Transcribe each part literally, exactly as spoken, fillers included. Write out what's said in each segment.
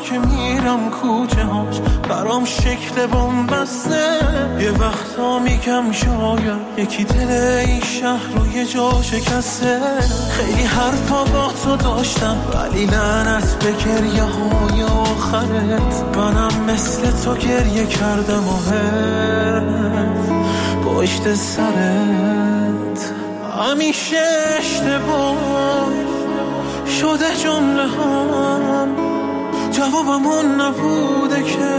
که میرم کوچه هاش برام شکل بن‌بسته. یه وقتا میگم شاید یکی دل این شهر رو یه جا شکسته. خیلی حرفا با تو داشتم ولی لعنت به گریه های آخرت. منم مثل تو گریه کردم و حرف پشت سرت. همیشه اشتباه شده جمله هم، جوابمون نبوده که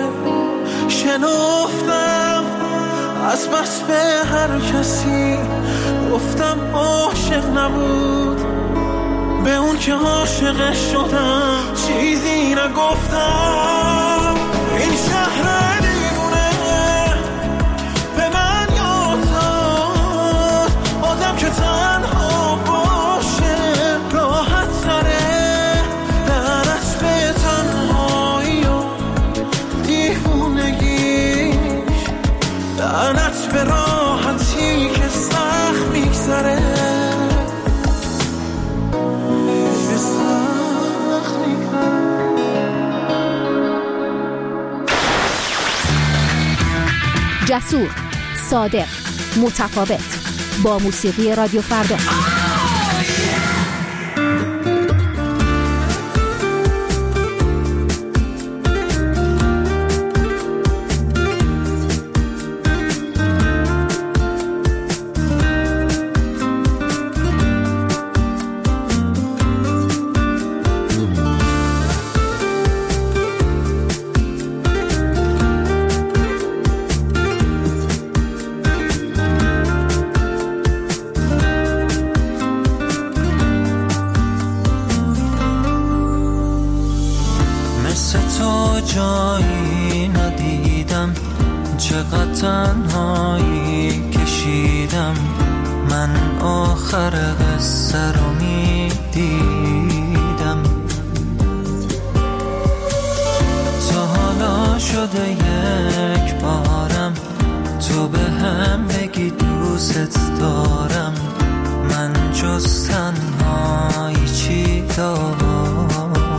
شنفتم از بس به هر کسی گفتم عاشق نبود. به اون که عاشق شدم چیزی نگفتم. این شهر دیوونه به من یاد داد آدم که تنها باشه راحت تره. لعنت به تنهایی و دیوونگیش، لعنت به راحتی که سخت میگذره. جسور، صادق، متفاوت، با موسیقی رادیو فردا. جایی ندیدم، چقدر تنهایی کشیدم. من آخر قصه رو میدیدم. تا حالا شده یک بارم تو به هم بگی دوست دارم. من جز تنهایی چی دارم؟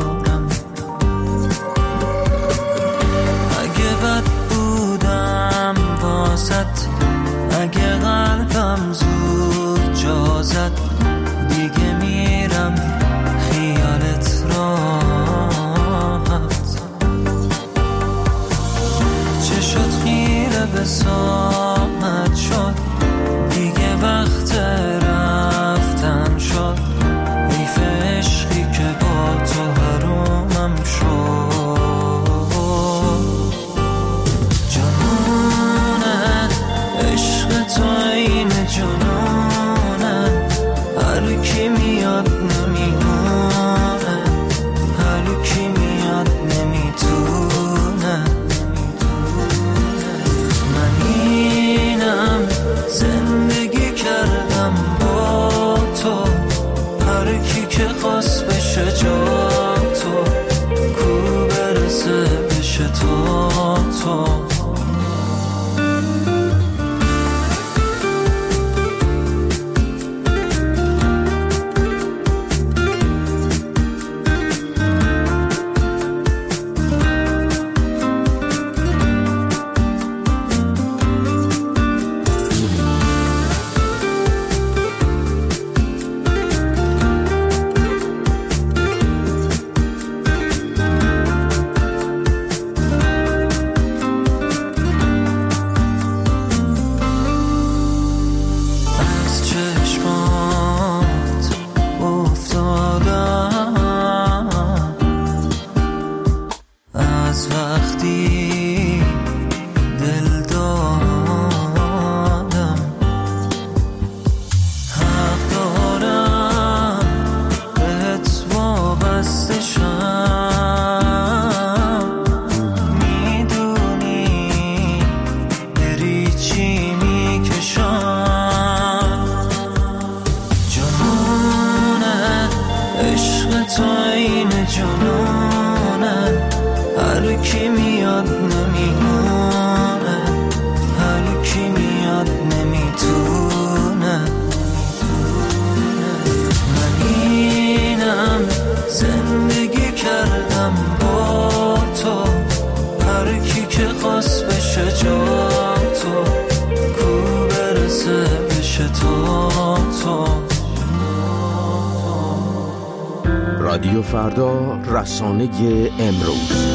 اگه قلبم زود جا زد دیگه میرم خیالت راحت. چه شد خیره به سامت شد دیگه وقت رفتن شد. حیف عشقی که با تو حرومم شد. تو این جنونه هر کی میاد نمیدونه، هر کی میاد نمیتونه. من اینم زندگی کردم با تو، هر کی که خواست بشه جا تو کو برسه بشه تو تو. زندگی کردم با رادیو فردا، رسانه امروز.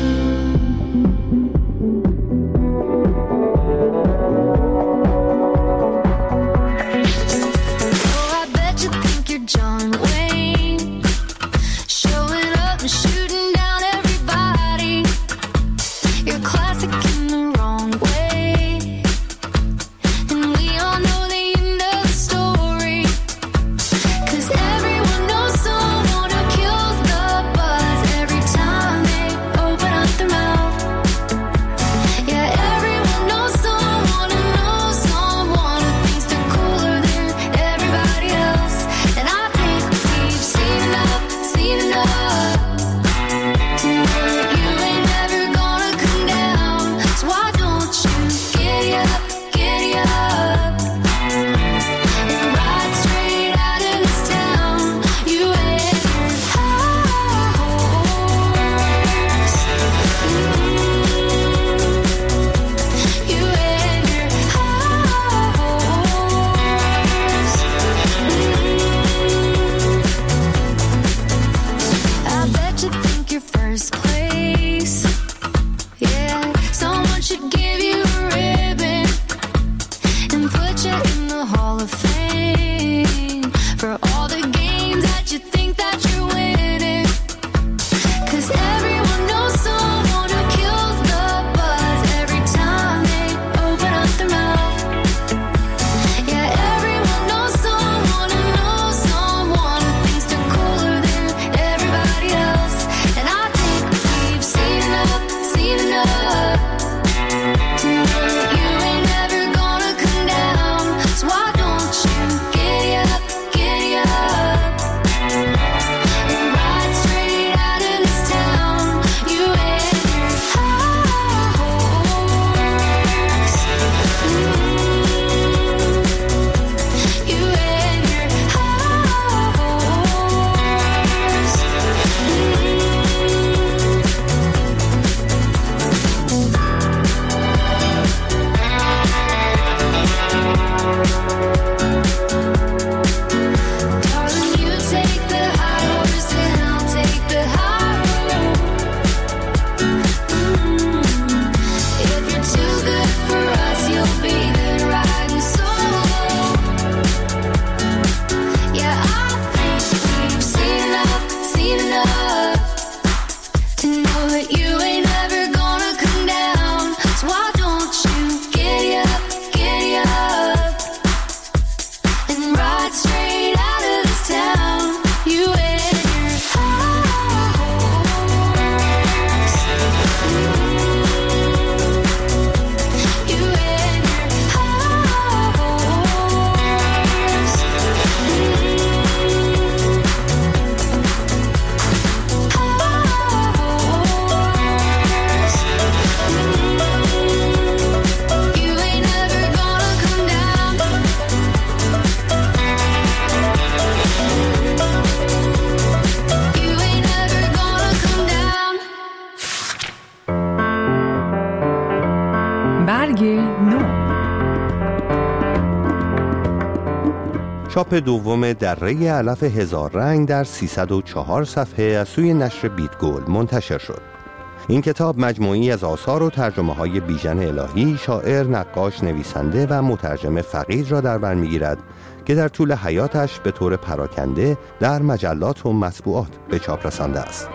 چاپ دوم دره علف هزار رنگ در سیصد و چهار صفحه از سوی نشر بیتگل منتشر شد. این کتاب مجموعی از آثار و ترجمه های بیژن الهی، شاعر، نقاش، نویسنده و مترجم فقید را در بر می‌گیرد که در طول حیاتش به طور پراکنده در مجلات و مطبوعات به چاپ رسانده است.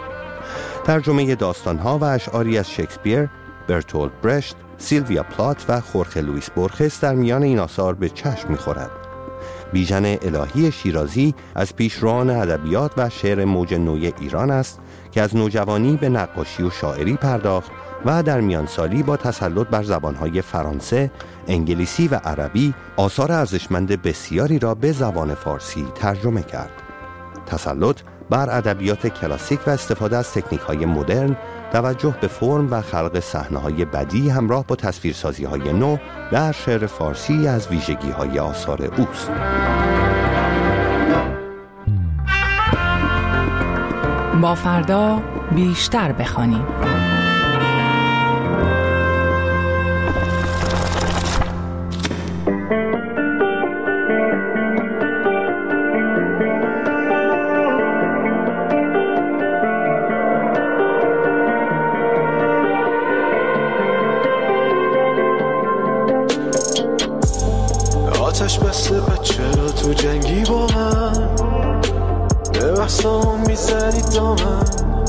ترجمه داستان‌ها و اشعاری از شکسپیر، برتولت برشت، سیلویا پلات و خورخه لوئیس بورخس در میان این آثار به چشم می‌خورد. بیژن الهی شیرازی از پیشروان ادبیات و شعر موج نوی ایران است که از نوجوانی به نقاشی و شاعری پرداخت و در میان سالی با تسلط بر زبانهای فرانسه، انگلیسی و عربی آثار ارزشمند بسیاری را به زبان فارسی ترجمه کرد. تسلط بر ادبیات کلاسیک و استفاده از تکنیک‌های مدرن، توجه به فرم و خلق صحنه‌های بدیعی همراه با تصویرسازی‌های نو در شعر فارسی از ویژگی‌های آثار اوست. با فردا بیشتر بخوانیم. تو جنگی با من، به بحثام میزنی دامن،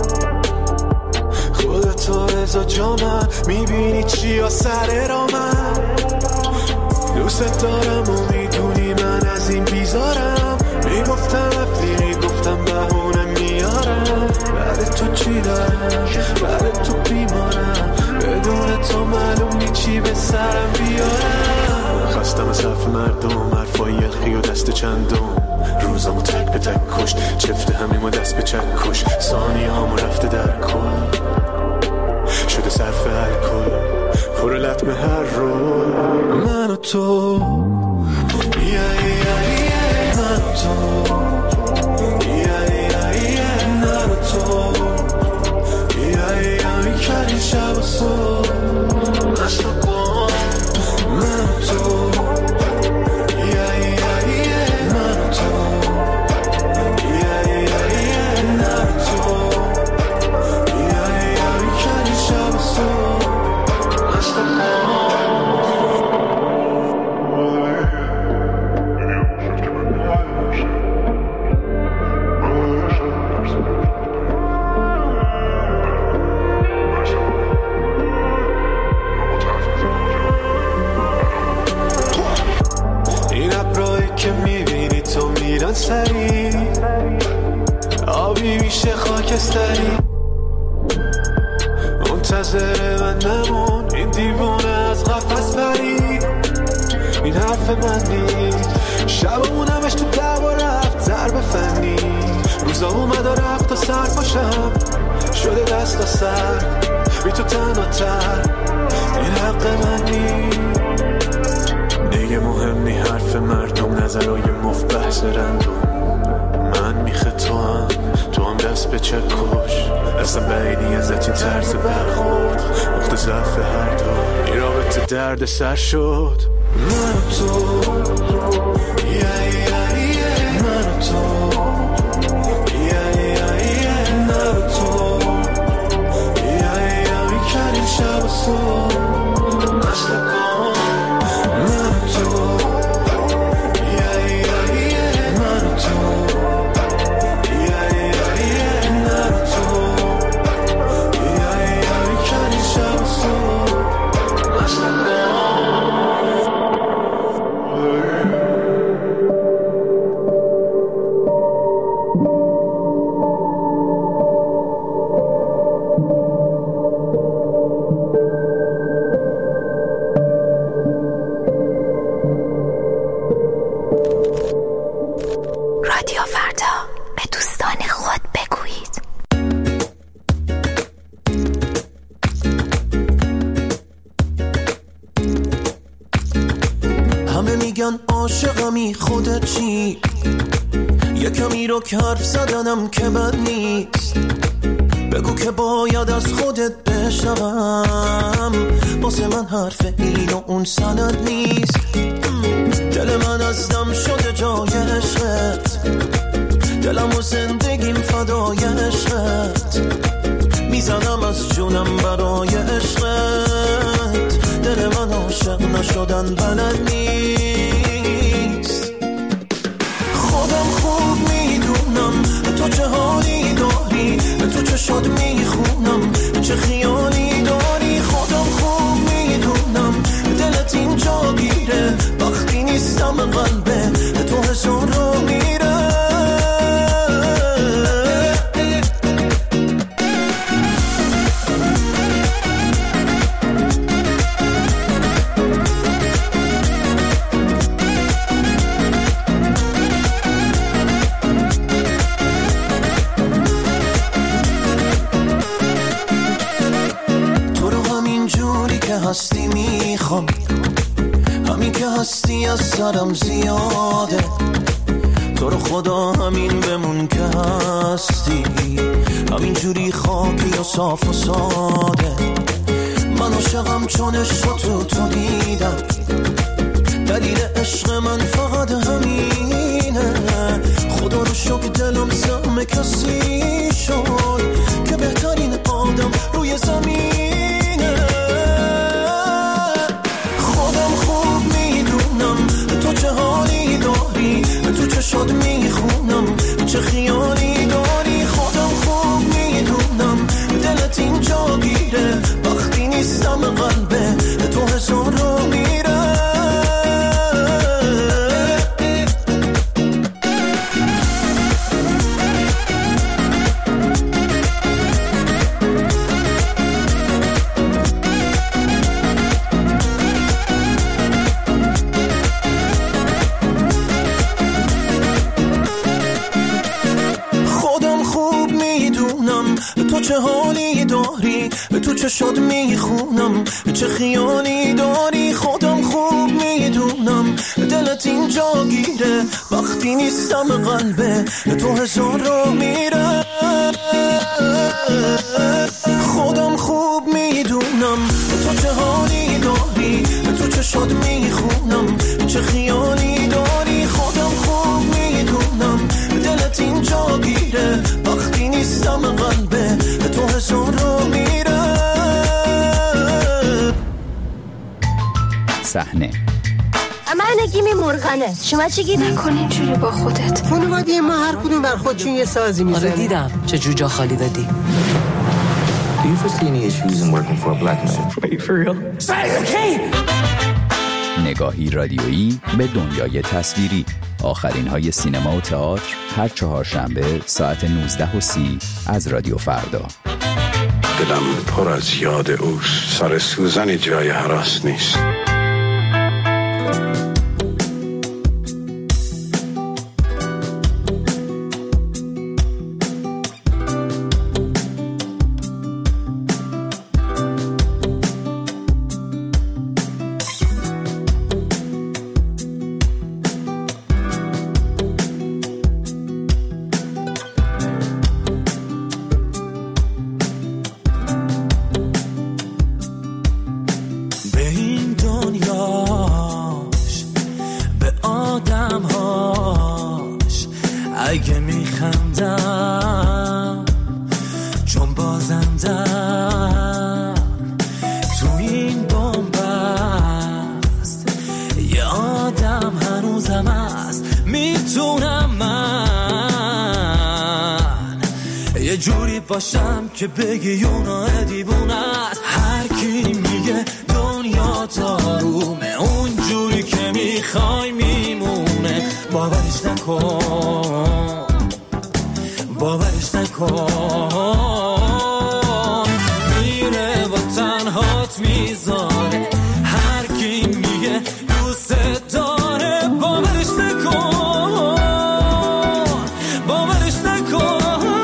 خودتو ازا جا من میبینی چی ها سر را من، دوست دارم و میدونی من از این بیزارم، میگفتم رفتی میگفتم بهونه میارم، بعد تو چی دارم بعد تو بیمارم، بدون تو معلوم نی چی به سرم بیارم، خستم از حرف مردم، حرفای یلخی و دست چندم، روزامو تک به تک کش، چفت همیم و دست به چک کش، ثانیه هامو رفته در کل، شده صرف الکل، پر لطمه هر رو، من و تو یه یه یه من و تو یه یه یه من و تو یه یه میکردی شب و صبح نشتا کن، من و تو یه یه یه من و تو یه یه یه من و تو یه یه میکردی شب و صبح نشتا کن. که میبینی تو میرن سری، آبی میشه خاکستری، منتظر من نمون این دیوونه از قفس بری، این حرف من نیست، شبمون همش تو دعوا و رفت ضرب فنی، روزا اومد و رفت و سر پاشم شده دست و سر، بی تو تنها تر این حق من نیست، دیگه مهم نی حرف مردم، نظرهای مفت بحث رندوم، من میخه تو هم تو هم دست به چک کش، اصلا بعیدی ازت این طرز برخورد، نقطه ضعف هر دو این رابطه درد سر شد، من و تو یه یه یه من و تو یه یه یه من و تو یه یه میکردیم شب و صبح نشتا کن، من و تو یه یه یه من و تو یه یه یه من و تو یه یه میکردیم شب و صبح نشتا کن. رادیو فردا، به دوستان خود بگویید. همه میگن عاشقمی، خودت چی؟ یه کمی رو که حرف زدنم که بد نیست، بگو که باید از خودت بشنوم، واسه من حرف این و اون سند نیست، دل من از دم شده جای عشقت، دلم و زندگیم فدای عشقت، میزنم از جونم برای عشقت، دل من عاشق نشدن بلد نیست، خودم خوب میدونم تو چه حالی داری، تو چه شاد میخونم چه خیالی داری، خودم خوب میدونم دلت اینجا گیره، وقتی نیستم قلبه تو هزار رو میره، هستی میخوام، همین که هستی از سرم زیاده، تو رو خدا همین بمون که هستی، همین جوری خاکی و صاف و ساده، من عاشقم چون عشق تو تو دیدم، دلیل عشق من فقط همینه، خدا رو شکر دلم سهم کسی شد که بهترین آدم روی زمینه، خودم خوب میدونم تو چه حالی داری، تو چه حالی داری، به تو چه شد میخونم، چه خیالی داری خودم خوب میدونم. دلت اینجا گیره وقتی نیستم، قلبه تو هزار رو میره. خودم خوب میدونم تو چه حالی داری، تو چه شد میخونم، چه خیالی داری خودم خوب میدونم. دلت اینجا گیره وقتی نیستم، قلبه تو هزار رو میره. صحنه من نگیمی مرغنه، شما چی گیری؟ نکن اینجوری با خودت. خانواده ما هر کدوم بر خودشون یه سازی میزنه. آره دیدم چه جوجا خالی دادی. Do you foresee any issues in working for a black man? Wait, for real? نگاهی رادیویی به دنیای تصویری. آخرین های سینما و تئاتر هر چهارشنبه ساعت نوزده و سی از رادیو فردا. دلم پر از یاد اوست، سر سوزن جای هراس نیست. اگه میخندم چون بازندم تو این بنبست، یه آدم هنوزم هست میتونم من یه جوری باشم که بگی اونا دیوونه است. هر کی میگه دنیا تارومه، اون جوری که میخوای میمونه. باورش نکن، باورش نکن، میره و تنهات میذاره. هر کی میگه دوست داره، باورش نکن، باورش نکن.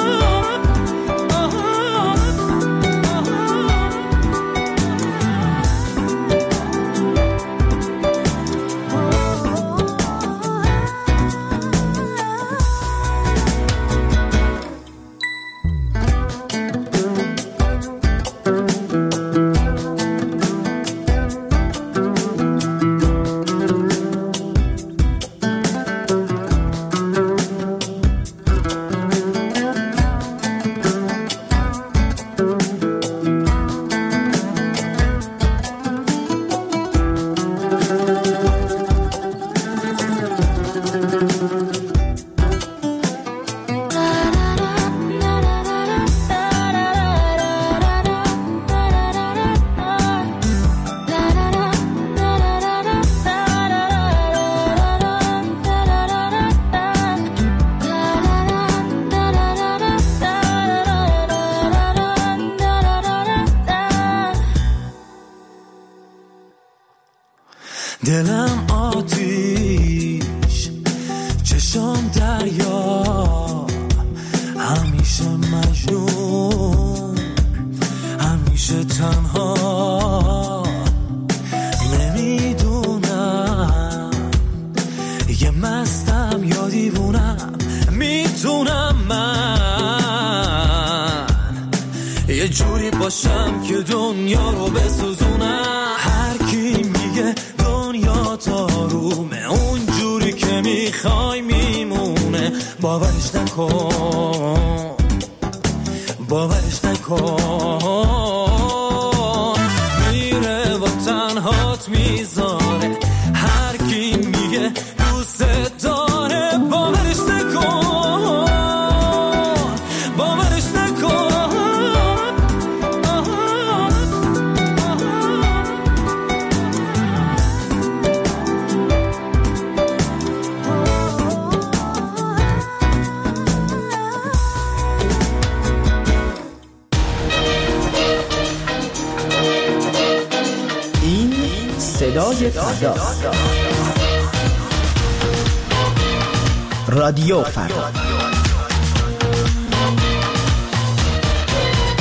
دلم آتیش، چشم دریا، همیشه مجنون، همیشه تنها. نمیدونم یه مستم یا دیوونم، میتونم من یه جوری باشم که دنیا رو بسوزونم. هر کی میگه دنیا تارومه، اون جوری که میخوای میمونه. باورش نکن، باورش نکن، میره و تنهات میذاره. هر کی میگه دوست داره، باورش نکن، باورش نکن. صدای فردا، رادیو فردا.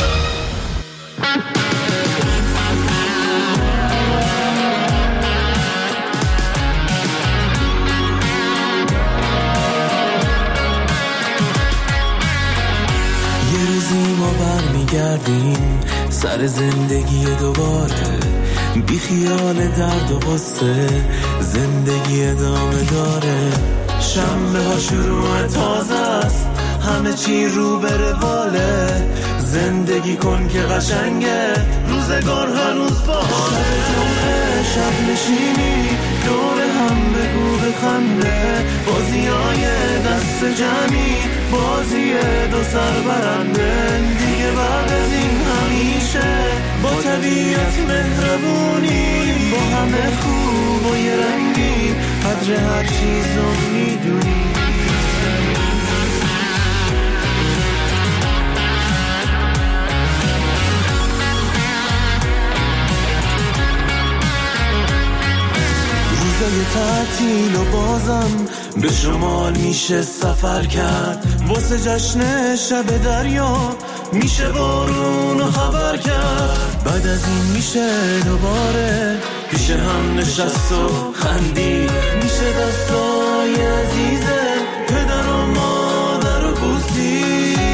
برمیگردیم سر زندگی دوباره، بی خیال درد و غصه زندگی ادامه داره. شنبه ها شروع تازه است، همه چی رو به رواله. زندگی کن که قشنگه، روزگار هنوز باحاله. شب نشینی دور هم بگو بخنده، بازیای دست جمعی، بازی دو سر برنده. دیگه بعد از این همیشه با طبیعت مهربونی، با همه خوب و یه رنگی، قدر هر چیزو میدونی. روزای تعطیل و بازم به شمال میشه سفر کرد، واسه جشن شب دریا میشه بارون و خبر کرد. بعد از این میشه دوباره پیش هم نشست و خندی، میشه دستای عزیزه پدر و مادر و بوسی.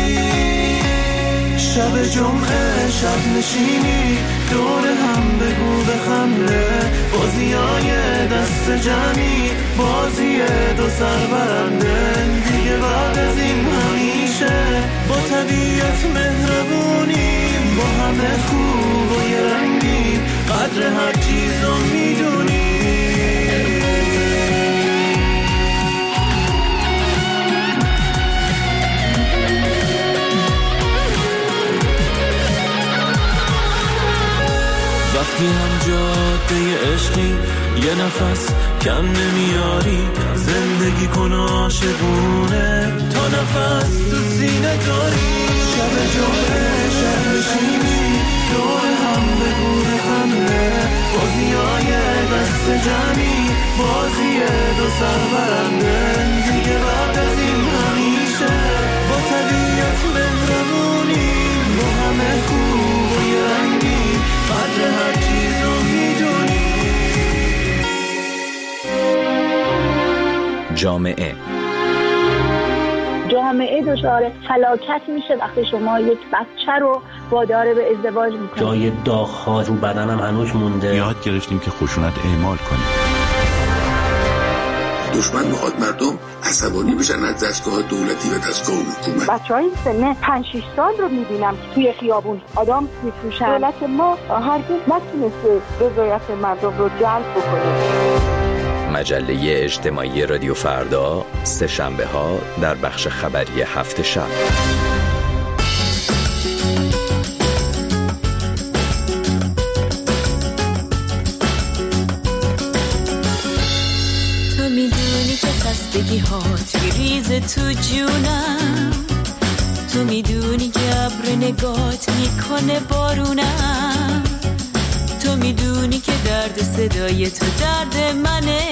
شب جمعه شب نشینی دور هم بگو بخنده، بازیای دست جمعی، بازی دو سر برنده. دیگه بعد از این همیشه با طبیعت مهربونی، با همه خوب و یه رنگی، قدر هر چیزو میدونی. وقتی هم جاده عشقی یه نفس کم نمیاری، زندگی کن عاشقونه تا نفس تو سینه داری. شب جمعه شب نشینی دور هم بگو بخنده، بازیای دست جمعی، بازی دو سر برنده. دیگه بعد از این همیشه با طبیعت مهربونی، با همه خوب و یه رنگی، قدر هر چیزو میدونی. جامعه جامعه دچار فلاکت میشه وقتی شما یک بچه رو وادار به ازدواج میکنید. جای داغ‌ها رو بدنم هنوز مونده. یاد گرفتیم که خشونت اعمال کنیم. دشمن میخواد مردم عصبانی بشن از دستگاه دولتی و دستگاه حکومت. بچهای سن پنج شش سال رو میبینم که توی خیابون آدم میفروشن. دولت ما هرگز نتونسته رضایت مردم رو جلب بکنه. مجله اجتماعی رادیو فردا، سه شنبه ها در بخش خبری هفت شب. تو میدونی که خستگی هات میریزه تو جونم، تو میدونی که ابر نگات میکنه بارونم، تو میدونی که درد صدای تو درد منه،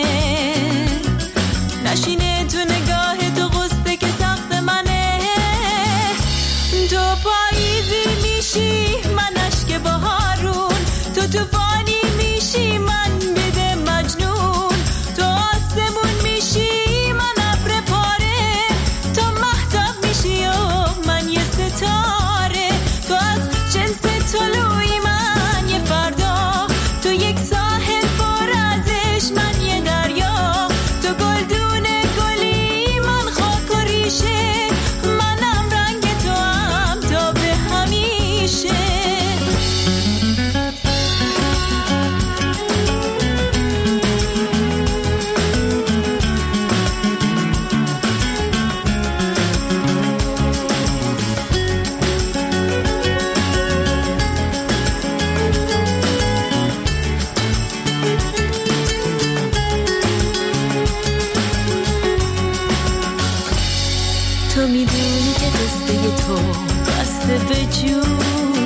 نشینه تو نگاه تو غصه که سخت منه. تو پاییزی میشی من اشک بهارون، تو توفانی میشی من بده مجنون، تو آسمون میشی من ابر پاره، تو مهتاب میشی و من یه ستاره، تو از جنس طلوعی من یه فردا، تو یک ساحل پر ازش من یه دریا، تو گلدون گلی من خاک و ریشه، منم رنگ تو هم تا به همیشه. تو میدونی که قصه تو بسته به جون،